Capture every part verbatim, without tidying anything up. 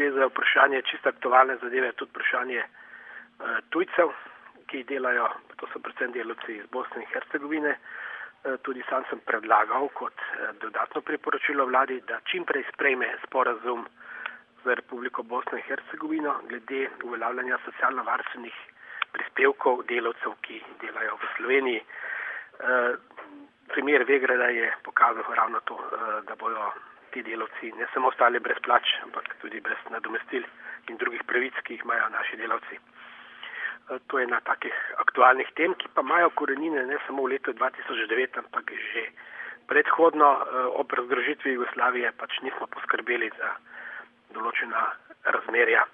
gre za vprašanje čisto aktualne zadeve, tudi vprašanje uh, tujcev, ki delajo, to so predvsem delavci iz Bosne in Hercegovine. Uh, tudi sam sem predlagal kot uh, dodatno priporočilo vladi, da čim prej sprejme sporazum za Republiko Bosno in Hercegovino glede uveljavljanja socialno-varstvenih prispevkov delavcev, ki delajo v Sloveniji. Uh, primer Vegrada je pokazal ravno to, uh, da bojo ti delavci ne samo ostali brez plač, ampak tudi brez nadomestil in drugih pravic, ki jih imajo naši delavci. To je ena takih aktualnih tem, ki pa imajo korenine ne samo v letu dva tisoč devet, ampak že predhodno ob razdružitvi Jugoslavije pač nismo poskrbeli za določena razmerja,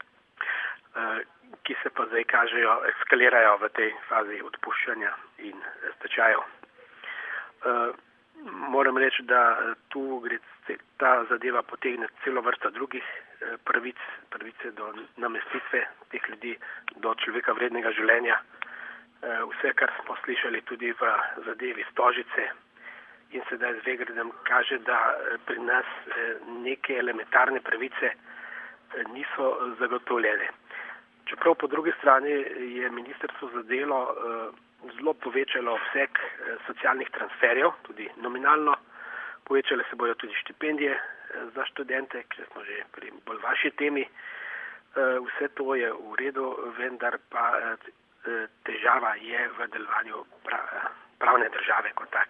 ki se pa zdaj kažejo, eskalirajo v tej fazi odpuščanja in stečajev. Moram reči, da tu gre ta zadeva potegne celo vrsto drugih pravic, pravice do namestitve teh ljudi, do človeka vrednega življenja. Vse, kar smo slišali tudi v zadevi Stožice in sedaj z Vegradom, kaže, da pri nas neke elementarne pravice niso zagotovljene. Čeprav po drugi strani je Ministrstvo za delo zelo povečalo obseg socialnih transferjev, tudi nominalno. Povečale se bojo tudi štipendije za študente, ker smo že pri bolj vaši temi. Vse to je v redu, vendar pa težava je v delovanju pravne države kot tak.